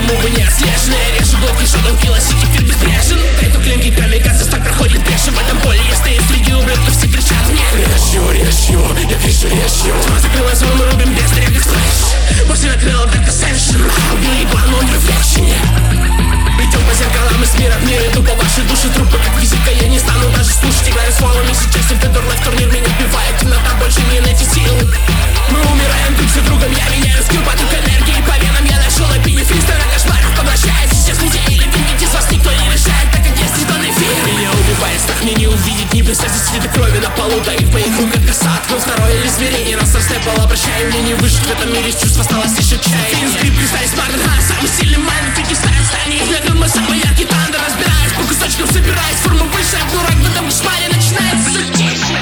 почему бы не отслеженные. Режу глотки, шотом килосик, теперь безбрежен. Трету клинки, камикадзе, так проходит пешим. В этом поле я стою среди ублюдков, все кричат мне: режу, я кричу, режу. Тьма закрыла зону, мы рубим без древних флеш. После накрыла Dark Ascension. Убил ебану он в рефлекшене. Идем по зеркалам из мира в мир, иду по вашей душе. Трупы как физика, я не стану даже слушать. Играю с фолами сейчас, и в Dead or Life турнир меня вбивает. Темнота, больше не найти сил. Мы умираем друг за другом, я меняю скилл, поток энергии по венам. Я нашел опини, фристер на кошмарах поглощает. Сейчас людей или видеть из вас никто не решает, так как есть зеленый эфир. Меня убивает страх, мне не увидеть, не представить следы крови на полу. Да и в моих руках касат, но второе или зверение. Нас раснэпало, обращаем, мне не выжить в этом мире. С чувств осталось лишь отчаяние. Финн, скрип, кристалл, смартен, самый сильный майн, фики ставят стани. Мы самый яркий тандер, разбираясь по кусочкам, собираясь. Форма выше, обнурак в этом кошмаре начинается затишье.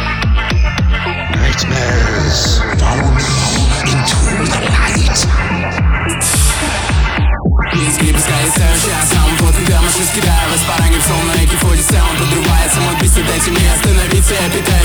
Nightmares follow me into the light. Скрип, скайсер, сейчас сам вот когда машин скидаю. Вас паранги в сон на экифоде, саунд подрубается. Мой бит, дайте мне остановиться, я питаю